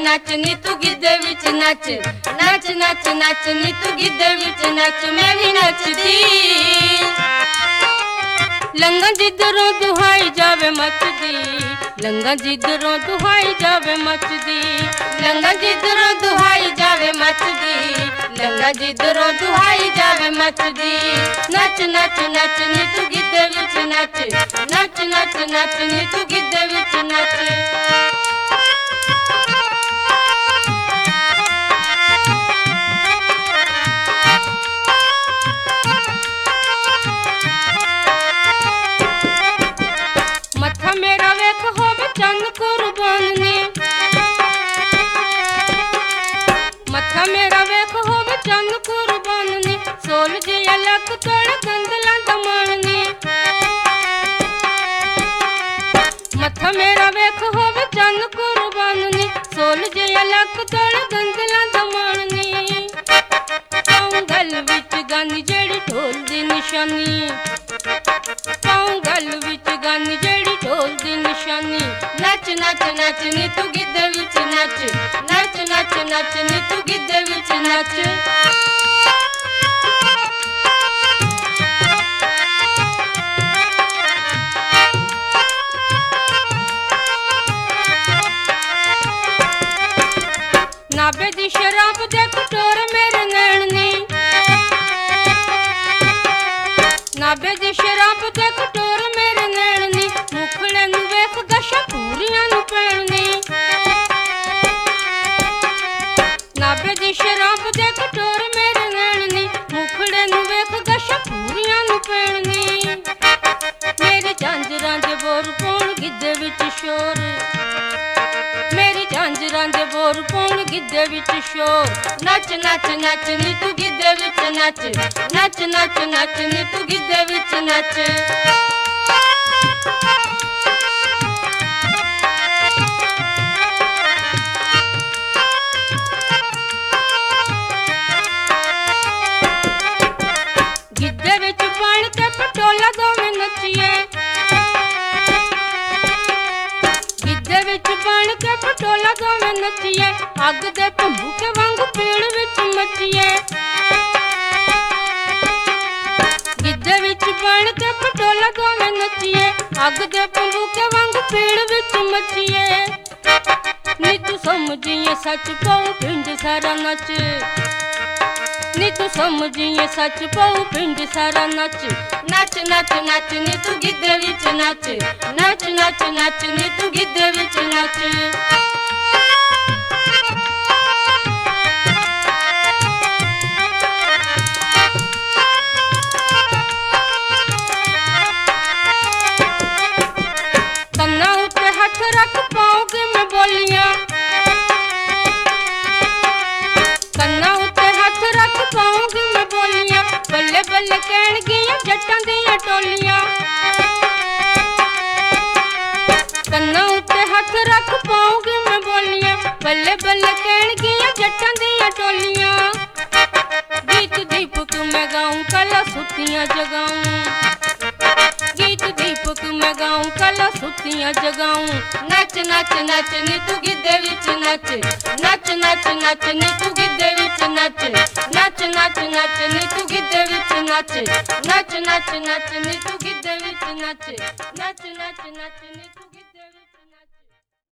नच नी तू गिद्धे विच नच नच नच नच नी तू गिद्धे विच नच मैं भी नचदी लंगा जिधरों दुहाई जावे मचदी लंगा जिधरों दुहाई जावे मचदी लंगा जिधरों दुहाई जावे मचदी लंगा जिधरों दुहाई जावे मचदी नच नच नच नी तू गिद्धे विच नच नच नच नच नी तू गिद्धे विच नच मथा मेरा वेख होवे चंद कुर्बान ने मथा मेरा वेख होवे चंद कुर्बान ने सोल जिया लक तोड़ गंदला दमान ने मथा मेरा वेख होवे चंद कुर्बान ने सोल जिया लक तोड़ गंदला दमान ने पाऊं गल विच गानी जेड़ी ढोल दी निशानी पाऊं गल विच गानी जेड़ी ढोल दी निशानी नच नच नच नी तू गिद्धे विच नच नच नच नच नी तू गिद्धे विच नच नाबे दी शराब दे कटोर मेरे नैन ने नाबे दी शराब दे कटोर मेरे नैन ने मुखड़े नू वेख गशा पूरियां नू पैण ने नाबे दी शराब दे कटोर मेरे नैन ने मुखड़े नू वेख गशा पूरियां नू पैण ने मेरे झांजरां दे बोर पौण गिद्धे विच शोर मेरी झांजरां दे बोर पौण गिद्धे विच शोर नच नच नच नी तू गिद्धे विच नच नच नच नच नी तू गिद्धे विच नच गिद्धे विच पाण ते पटोला दोवें नचिए गिद्धे विच पाण ते पटोला दोवें नचिए अग दे भंबू के वांगू पीड़ विच मचिए गिद्धे विच पाण ते पटोला दोवें नचिए अग दे भंबू के वांगू पीड़ विच मचिए नी तू समझिए सच पाऊं पिंड सारा नच नी तू समझिए सच पाऊं पिंड सारा नच नच नच नच नी तू गिद्धे विच नच नच नच नच नी तू गिद्धे विच नच कन्ना उत्ते हथ रख पाओगे मैं बोलियां कन्ना उत्ते हथ रख पाओगे मैं बोलियां बल्ले बल्ले कहण गियां जट्टां दियां टोलियां कन्ना उत्ते हथ रख पाओगे मैं बोलियां बल्ले बल्ले कहण गियां जट्टां दियां टोलियां गीत दीपक मैं गाऊं कला सुतियां जगाऊं गीत दीपक मैं गाऊं कला सुतियां जगाऊं नच नच नच नी तू गिद्धे विच नच नच नच नच नी तू गिद्धे विच नच नच नच नच नी तू गिद्धे विच नच नच नच नच नी तू गिद्धे विच नच नच नच नच नी तू गिद्धे विच